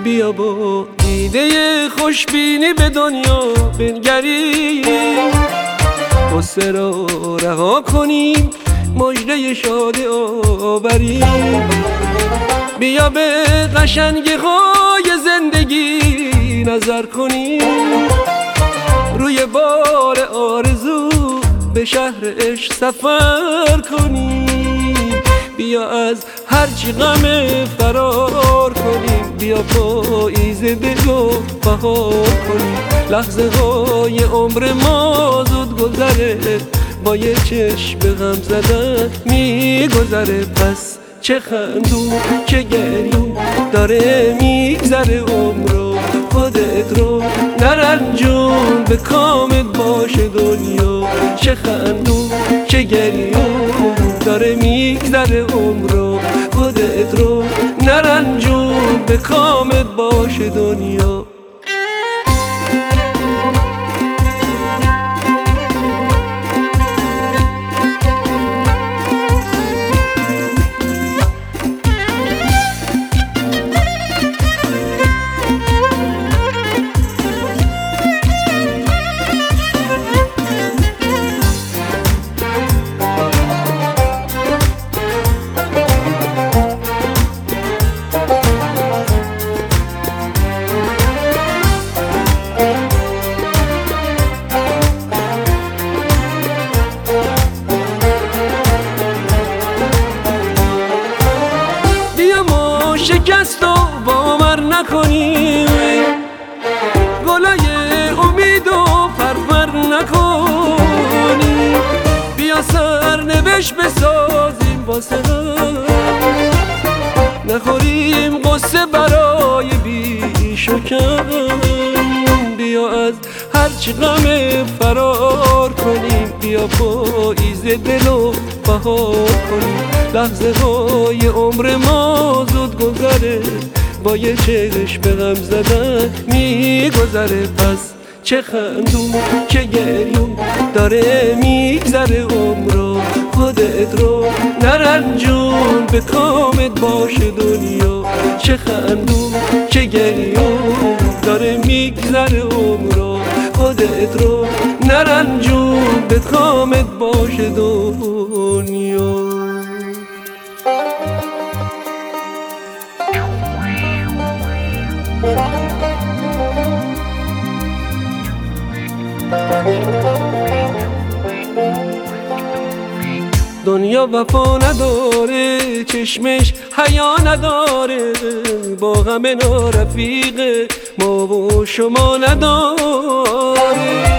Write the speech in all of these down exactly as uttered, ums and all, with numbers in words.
بیا با دیده خوشبینی به دنیا بنگریم، غصه را رها کنیم، مژده شادی آوریم. بیا به قشنگی های زندگی نظر کنیم، روی بال آرزو به شهر عشق سفر کنیم. بیا از هرچی غم فرار کنیم، بیا پاییز دلو بهار کنیم. لحظه های عمر ما زود گذره، با یه چشم غم زدن میگذره. پس چه خندون چه گریون داره میگذره عمرو، خودت رو نرنجون به کامت باشه دنیا. چه خندون چه گریون داره میگذره عمرو، خودت رو نرنجون به کامت باشه دنیا. شکست و باور نکنیم، گلای امید و پرپر نکنیم. بیا سرنوشت بسازیم واسه هم، نخوریم قصه برای بیش و کم. بیا از هرچی غم فرار کنیم، بیا پاییز دلو بهار کنیم. لحظه های عمر ما زود گذره، با یه چشم غم زدن میگذره. پس چه خندون چه گریون داره میگذره عمرو، خودت رو نرنجون به کامت باشه دنیا. چه خندون چه گریون داره میگذره عمرو، خودت رو نرنجون به کامت باشه دنیا. دنیا وفا نداره، چشمش حیا نداره، با غم نارفیق ما و شما نداره.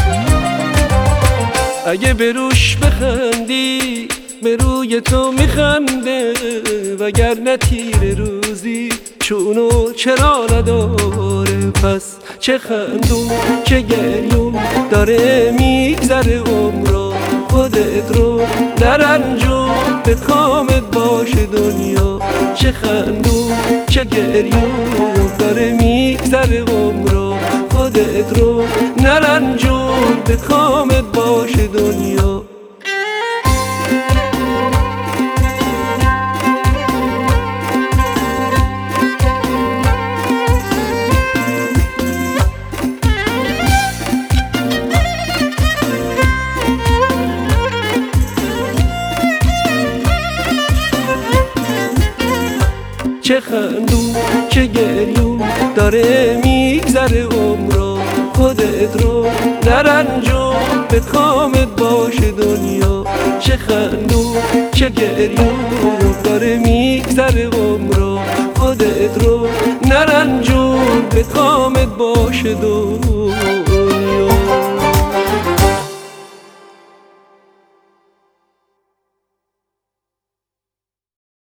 اگه به روش بخندی به روی تو میخنده، وگرنه تیر روزی چونو چرا نداره. پس چه خندون چه گریون داره میگذره عمرو، خودت رو نرنجون به کامت باشه دنیا. چه خندون چه گریون داره میگذره عمرو، خودت رو نرنجون به کامت باشه دنیا. چه خندون چه گریون داره میگذره عمرو، خودت رو نرنجون به کامت باشه دنیا. چه خندون چه گریون داره میگذره عمرو، خودت رو نرنجون به کامت باشه دنیا.